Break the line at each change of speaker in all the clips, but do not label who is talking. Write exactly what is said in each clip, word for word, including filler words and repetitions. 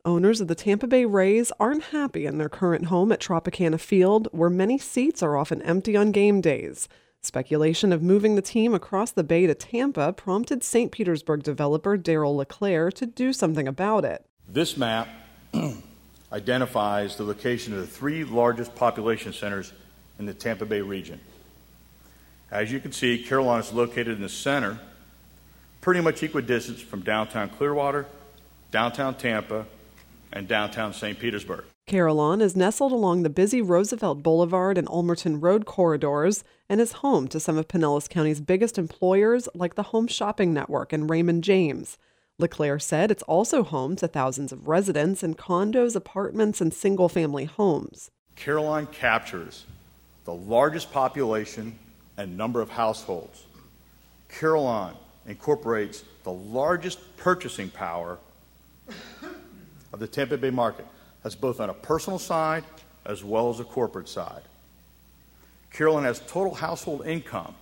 Owners of the Tampa Bay Rays aren't happy in their current home at Tropicana Field, where many seats are often empty on game days. Speculation of moving the team across the bay to Tampa prompted Saint Petersburg developer Daryl LeClaire to do something about it.
This map identifies the location of the three largest population centers in the Tampa Bay region. As you can see, Carillon is located in the center, pretty much equidistant from downtown Clearwater, downtown Tampa, and downtown Saint Petersburg.
Carillon is nestled along the busy Roosevelt Boulevard and Ulmerton Road corridors and is home to some of Pinellas County's biggest employers like the Home Shopping Network and Raymond James. LeClaire said it's also home to thousands of residents in condos, apartments, and single-family homes.
Carillon captures the largest population and number of households. Carillon incorporates the largest purchasing power of the Tampa Bay market. That's both on a personal side as well as a corporate side. Carillon has total household income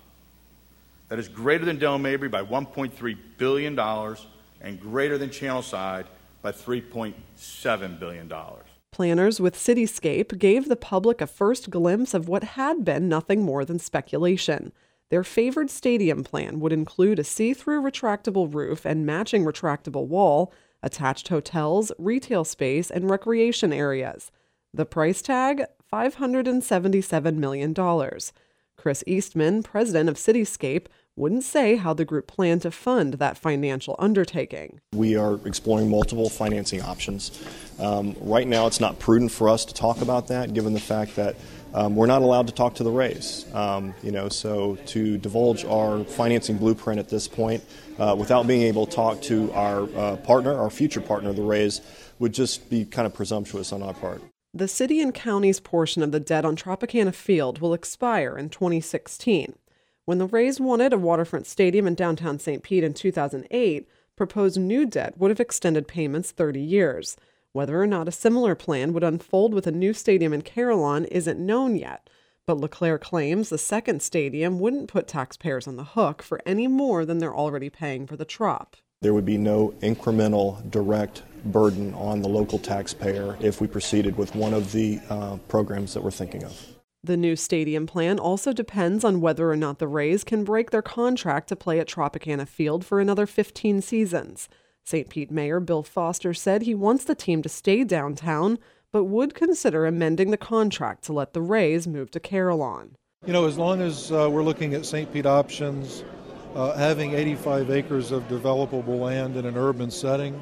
that is greater than Del Mabry by one point three billion dollars and greater than Channelside by three point seven billion dollars.
Planners with Cityscape gave the public a first glimpse of what had been nothing more than speculation. Their favored stadium plan would include a see-through retractable roof and matching retractable wall, attached hotels, retail space, and recreation areas. The price tag, five hundred seventy-seven million dollars. Chris Eastman, president of Cityscape, wouldn't say how the group planned to fund that financial undertaking.
We are exploring multiple financing options. Um, right now, it's not prudent for us to talk about that, given the fact that um, we're not allowed to talk to the Rays. Um, you know, so to divulge our financing blueprint at this point, uh, without being able to talk to our uh, partner, our future partner, the Rays, would just be kind of presumptuous on our part.
The city and county's portion of the debt on Tropicana Field will expire in twenty sixteen. When the Rays wanted a waterfront stadium in downtown Saint Pete in two thousand eight, proposed new debt would have extended payments thirty years. Whether or not a similar plan would unfold with a new stadium in Carillon isn't known yet, but LeClaire claims the second stadium wouldn't put taxpayers on the hook for any more than they're already paying for the Trop.
There would be no incremental direct burden on the local taxpayer if we proceeded with one of the uh, programs that we're thinking of.
The new stadium plan also depends on whether or not the Rays can break their contract to play at Tropicana Field for another fifteen seasons. Saint Pete Mayor Bill Foster said he wants the team to stay downtown, but would consider amending the contract to let the Rays move to Carillon.
You know, as long as uh, we're looking at Saint Pete options, uh, having eighty-five acres of developable land in an urban setting,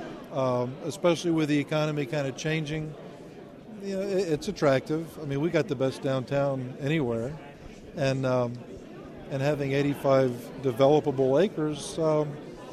um, especially with the economy kind of changing, you know, it's attractive. I mean, we got the best downtown anywhere, and um, and having eighty-five developable acres um,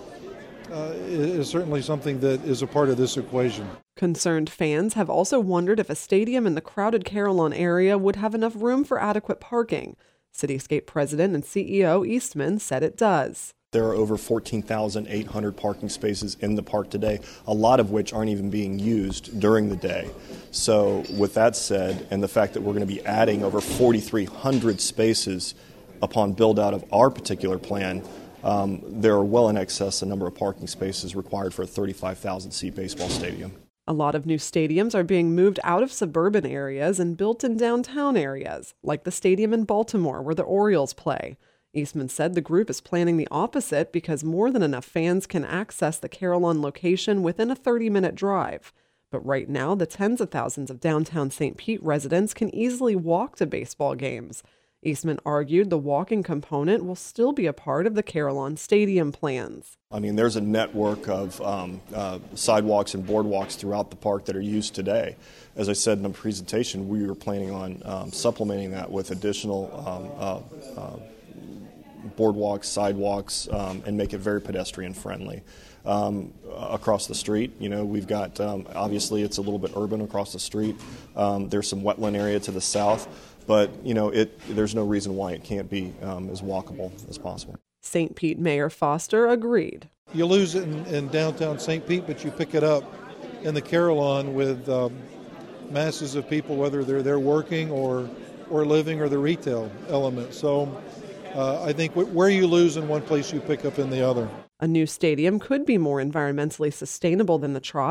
uh, is certainly something that is a part of this equation.
Concerned fans have also wondered if a stadium in the crowded Carillon area would have enough room for adequate parking. Cityscape president and C E O Eastman said it does.
There are over fourteen thousand eight hundred parking spaces in the park today, a lot of which aren't even being used during the day. So with that said, and the fact that we're going to be adding over forty-three hundred spaces upon build-out of our particular plan, um, there are well in excess a number of parking spaces required for a thirty-five thousand seat baseball stadium.
A lot of new stadiums are being moved out of suburban areas and built in downtown areas, like the stadium in Baltimore where the Orioles play. Eastman said the group is planning the opposite because more than enough fans can access the Carillon location within a thirty-minute drive. But right now, the tens of thousands of downtown Saint Pete residents can easily walk to baseball games. Eastman argued the walking component will still be a part of the Carillon Stadium plans.
I mean, there's a network of um, uh, sidewalks and boardwalks throughout the park that are used today. As I said in the presentation, we were planning on um, supplementing that with additional um, uh, uh, boardwalks, sidewalks, um, and make it very pedestrian friendly. Um, across the street, you know, we've got, um, obviously it's a little bit urban across the street. Um, there's some wetland area to the south, but, you know, it there's no reason why it can't be um, as walkable as possible.
Saint Pete Mayor Foster agreed.
You lose it in, in downtown Saint Pete, but you pick it up in the Carillon with um, masses of people, whether they're there working or, or living, or the retail element. So Uh, I think where you lose in one place, you pick up in the other.
A new stadium could be more environmentally sustainable than the Trop,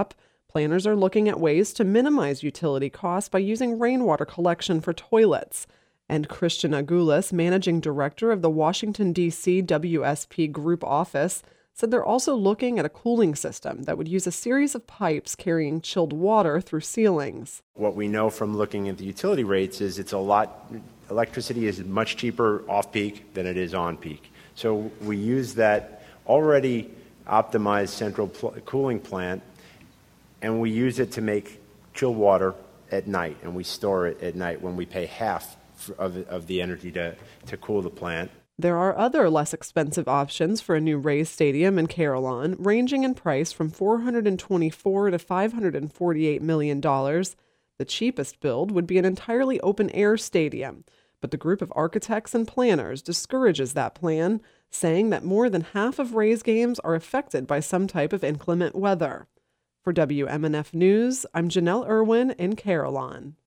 Planners are looking at ways to minimize utility costs by using rainwater collection for toilets. And Christian Agoulas, managing director of the Washington, D C W S P Group office, said they're also looking at a cooling system that would use a series of pipes carrying chilled water through ceilings.
What we know from looking at the utility rates is it's a lot, electricity is much cheaper off-peak than it is on-peak. So we use that already optimized central pl- cooling plant, and we use it to make chilled water at night, and we store it at night when we pay half of, of the energy to, to cool the plant.
There are other less expensive options for a new Rays stadium in Carillon, ranging in price from four hundred twenty-four to five hundred forty-eight million dollars. The cheapest build would be an entirely open-air stadium, but the group of architects and planners discourages that plan, saying that more than half of Rays games are affected by some type of inclement weather. For W M N F News, I'm Janelle Irwin in Carillon.